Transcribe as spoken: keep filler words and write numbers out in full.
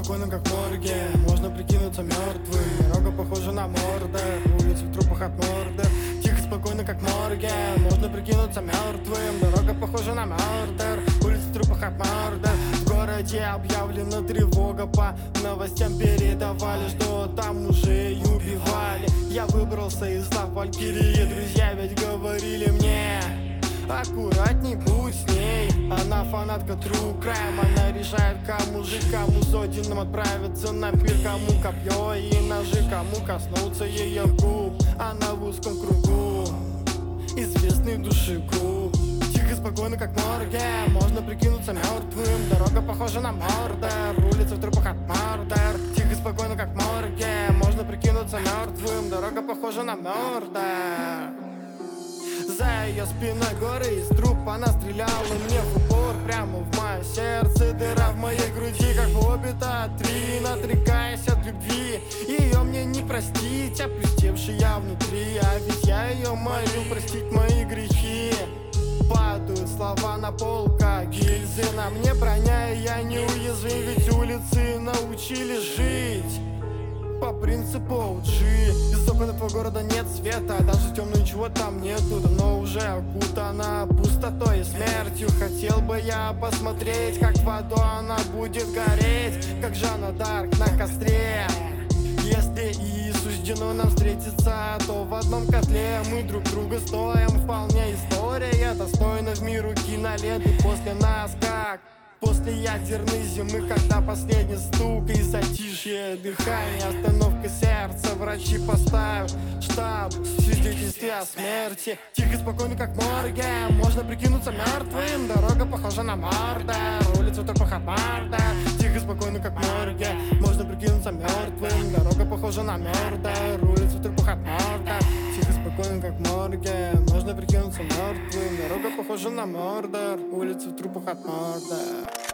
спокойно, как в морге. Можно прикинуться мертвым. Дорога похожа на мордер. Улицы в трупах от мордер. Тихо, спокойно, как в морге. Можно прикинуться мертвым. Дорога похожа на мордер. Улицы в трупах от мордер. В городе объявлена тревога. По новостям передавали, что там уже и убивали. Я выбрался из лап Валькирии. Друзья ведь говорили мне: аккуратней будь с ней. Она фанатка true crime. Она решает, кому жить, кому с Одином отправиться на пир, кому копье и ножи, кому коснуться ее губ. Она в узком кругу, известный душегуб. Тихо, спокойно, как в морге. Можно прикинуться мертвым. Дорога похожа на мордер. Улица в трупах от мордер. Тихо, спокойно, как в морге. Можно прикинуться мертвым. Дорога похожа на мордер. За ее спиной горы из труп. Она стреляла мне в упор прямо в мое сердце. Дыра в моей груди, как у Хоббита три. Надрекаясь от любви, ее мне не простить. Опустевший я внутри, а ведь я ее молю простить мои грехи. Падают слова на пол, как гильзы. На мне броня, и я неуязвим. Ведь улицы научили жить по принципу о джи. Из окон этого города нет света, даже темно ничего там нету. Давно уже окутана пустотой и смертью. Хотел бы я посмотреть, как в аду она будет гореть, как Жанна Дарк на костре. Если и суждено нам встретиться, то в одном котле мы друг друга стоим. Вполне история достойна в миру киноленты. После нас как после ядерной зимы, когда последний стук и затишье дыхания, остановка сердца, врачи поставят штаб в свидетельстве о смерти. Тихо, спокойно, как в морге. Можно прикинуться мертвым. Дорога похожа на мордер. Улица в трупах от мордер. Тихо, спокойно, как в морге. Можно прикинуться мертвым. Дорога похожа на мордер. Улица в трупах от мордер. Тихо, спокойно, как в морге. Можно прикинуться мертвым. Дорога похожа на мордер. Улица в трупах от мордер.